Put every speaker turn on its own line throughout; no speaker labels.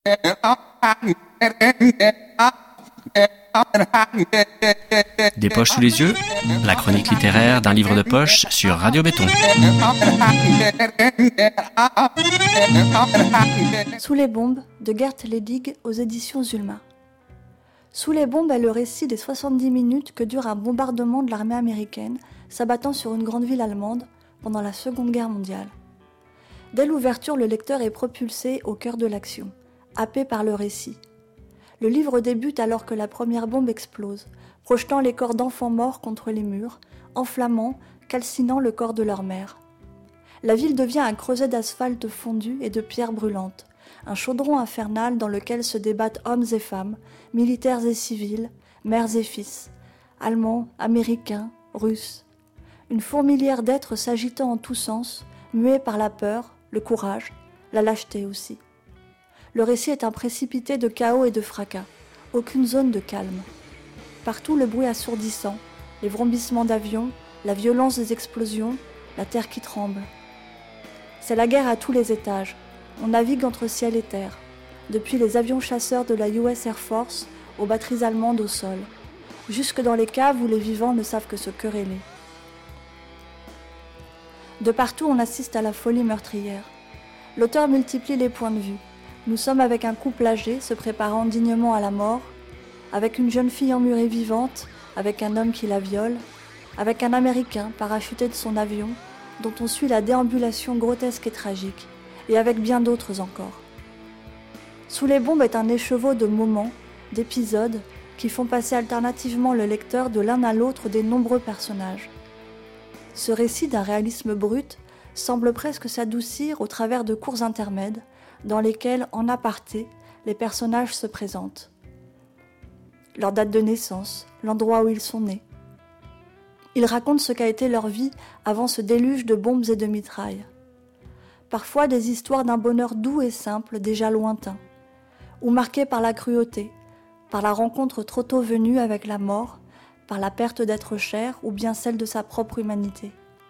Des poches sous les yeux, la chronique littéraire d'un livre de poche sur Radio Béton.
Sous les bombes de Gert Ledig aux éditions Zulma. Sous les bombes est le récit des 70 minutes que dure un bombardement de l'armée américaine s'abattant sur une grande ville allemande pendant la Seconde Guerre mondiale. Dès l'ouverture, le lecteur est propulsé au cœur de l'action, happé par le récit. Le livre débute alors que la première bombe explose, projetant les corps d'enfants morts contre les murs, enflammant, calcinant le corps de leur mère. La ville devient un creuset d'asphalte fondu et de pierres brûlantes, un chaudron infernal dans lequel se débattent hommes et femmes, militaires et civils, mères et fils, allemands, américains, russes. Une fourmilière d'êtres s'agitant en tous sens, muets par la peur, le courage, la lâcheté aussi. Le récit est un précipité de chaos et de fracas, aucune zone de calme. Partout le bruit assourdissant, les vrombissements d'avions, la violence des explosions, la terre qui tremble. C'est la guerre à tous les étages. On navigue entre ciel et terre, depuis les avions chasseurs de la US Air Force aux batteries allemandes au sol, jusque dans les caves où les vivants ne savent que se quereller. De partout, on assiste à la folie meurtrière. L'auteur multiplie les points de vue. Nous sommes avec un couple âgé se préparant dignement à la mort, avec une jeune fille emmurée vivante, avec un homme qui la viole, avec un Américain parachuté de son avion, dont on suit la déambulation grotesque et tragique, et avec bien d'autres encore. Sous les bombes est un écheveau de moments, d'épisodes, qui font passer alternativement le lecteur de l'un à l'autre des nombreux personnages. Ce récit d'un réalisme brut semble presque s'adoucir au travers de courts intermèdes, dans lesquels, en aparté, les personnages se présentent. Leur date de naissance, l'endroit où ils sont nés. Ils racontent ce qu'a été leur vie avant ce déluge de bombes et de mitrailles. Parfois des histoires d'un bonheur doux et simple, déjà lointain, ou marqué par la cruauté, par la rencontre trop tôt venue avec la mort, par la perte d'être cher ou bien celle de sa propre humanité.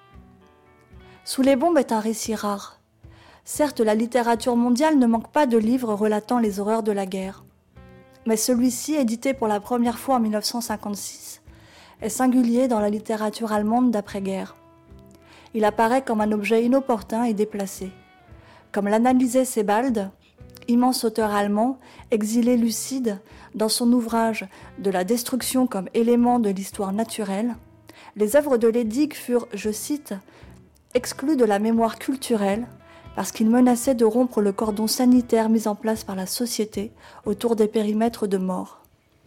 Sous les bombes est un récit rare. Certes, la littérature mondiale ne manque pas de livres relatant les horreurs de la guerre. Mais celui-ci, édité pour la première fois en 1956, est singulier dans la littérature allemande d'après-guerre. Il apparaît comme un objet inopportun et déplacé. Comme l'analysait Sebald, immense auteur allemand, exilé lucide, dans son ouvrage « De la destruction comme élément de l'histoire naturelle », les œuvres de Ledig furent, je cite, « exclues de la mémoire culturelle » parce qu'il menaçait de rompre le cordon sanitaire mis en place par la société autour des périmètres de mort.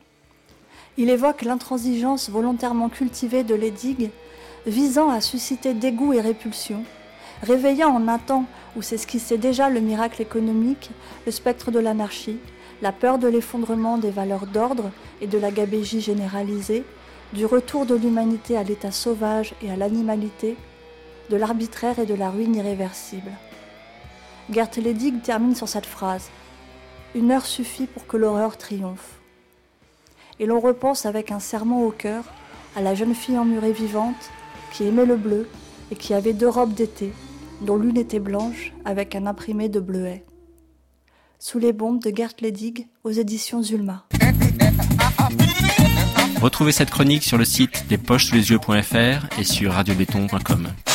Il évoque l'intransigeance volontairement cultivée de Ledig, visant à susciter dégoût et répulsion, réveillant en un temps où s'esquissait déjà le miracle économique, le spectre de l'anarchie, la peur de l'effondrement des valeurs d'ordre et de la gabégie généralisée, du retour de l'humanité à l'état sauvage et à l'animalité, de l'arbitraire et de la ruine irréversible. Gert Ledig termine sur cette phrase « Une heure suffit pour que l'horreur triomphe ». Et l'on repense avec un serrement au cœur à la jeune fille emmurée vivante qui aimait le bleu et qui avait 2 robes d'été, dont l'une était blanche avec un imprimé de bleuet. Sous les bombes de Gert Ledig aux éditions Zulma.
Retrouvez cette chronique sur le site lespochessouslesyeux.fr et sur radiobéton.com.